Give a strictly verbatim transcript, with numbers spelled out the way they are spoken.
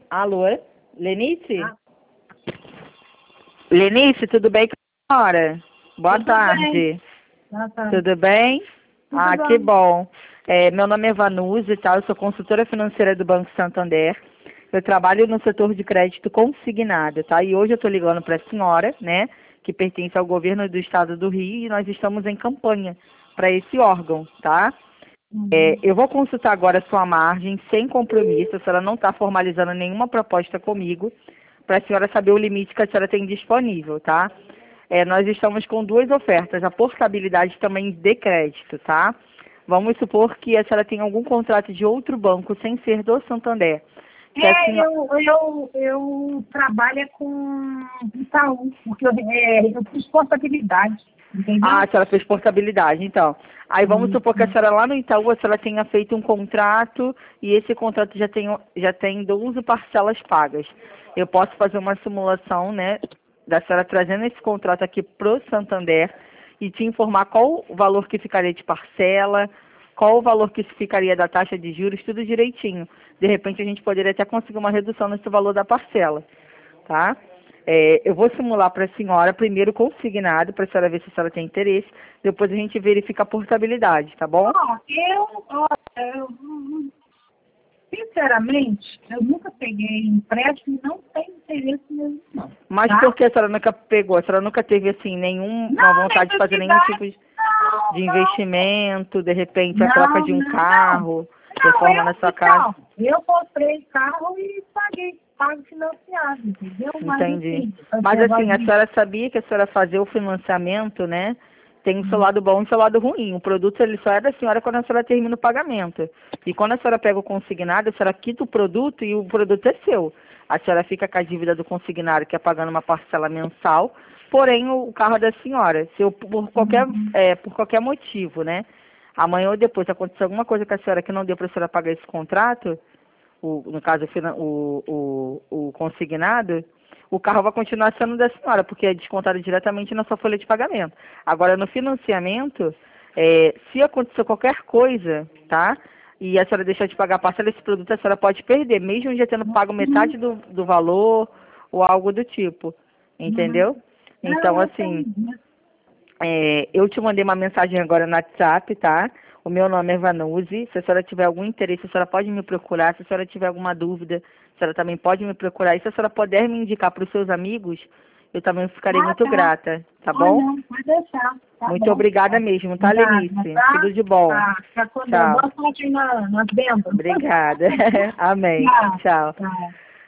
Alô, Lenice? Ah, Lenice, tudo bem com a senhora? Boa tudo bem. tarde. Ah, tá. Tudo bem? Tudo Ah, que bom. bom. É, meu nome é Vanusa, tá? Eu sou consultora financeira do Banco Santander. Eu trabalho no setor de crédito consignado, tá? E hoje eu estou ligando para a senhora, né, que pertence ao governo do estado do Rio, e nós estamos em campanha para esse órgão, tá? É, Uhum. eu vou consultar agora a sua margem sem compromisso, a senhora não está formalizando nenhuma proposta comigo, para a senhora saber o limite que a senhora tem disponível, tá? É, nós estamos com duas ofertas, a portabilidade também de crédito, tá? Vamos supor que a senhora tem algum contrato de outro banco sem ser do Santander. Que a É, senhora... eu, eu, eu trabalho com Itaú, porque eu, é, eu fiz portabilidade, Ah, a entendeu? senhora fez portabilidade, então. Aí vamos supor que a Isso. senhora lá no Itaú, a senhora tenha feito um contrato e esse contrato já tem, já tem doze parcelas pagas. Eu posso fazer uma simulação, né, da senhora trazendo esse contrato aqui pro Santander e te informar qual o valor que ficaria de parcela, qual o valor que ficaria da taxa de juros, tudo direitinho. De repente a gente poderia até conseguir uma redução nesse valor da parcela, tá? É, eu vou simular para a senhora, primeiro consignado, para a senhora ver se a senhora tem interesse, depois a gente verifica a portabilidade, tá bom? Ó, eu, ó, eu, sinceramente, eu nunca peguei empréstimo e não tenho interesse mesmo, não, Mas por tá? que a senhora nunca pegou? A senhora nunca teve, assim, nenhuma Não, vontade de fazer nenhum tipo necessidade, de não, de não. investimento, de repente a troca Não, de um não, não. carro, Não, reforma eu, na sua casa? então, eu comprei carro e paguei, pago financiado, entendeu? Mas Entendi. assim, esse Mas negócio assim, a de. senhora sabia que a senhora fazer o financiamento, né? Tem o seu Hum, lado bom e o seu lado ruim. O produto ele só é da senhora quando a senhora termina o pagamento. E quando a senhora pega o consignado, a senhora quita o produto e o produto é seu. A senhora fica com a dívida do consignado, que é pagando uma parcela mensal, porém o carro é da senhora. Se eu, por qualquer, uhum. é, por qualquer motivo, né? Amanhã ou depois acontecer alguma coisa com a senhora que não deu para a senhora pagar esse contrato, o, no caso o, finan- o, o, o consignado, o carro vai continuar sendo da senhora, porque é descontado diretamente na sua folha de pagamento. Agora, no financiamento, é, se acontecer qualquer coisa, tá? E a senhora deixar de pagar a parcela desse produto, a senhora pode perder, mesmo já tendo pago metade Uhum. do, do valor ou algo do tipo. Uhum. Entendeu? Não, Então, eu assim, entendi. é, eu te mandei uma mensagem agora no WhatsApp, tá? O meu nome é Vanuzi. Se a senhora tiver algum interesse, a senhora pode me procurar. Se a senhora tiver alguma dúvida, a senhora também pode me procurar. E se a senhora puder me indicar para os seus amigos, eu também ficarei Ah, muito tá. grata, tá Ah, bom? não, pode deixar. Tá Muito bom. obrigada Tá. mesmo, tá, Obrigada, Lenice? tá? Tudo de bom. Tá. Fica com Deus. Tchau. Boa sorte aí na, nas vendas. Obrigada. Amém. Tchau. Tchau. Tchau.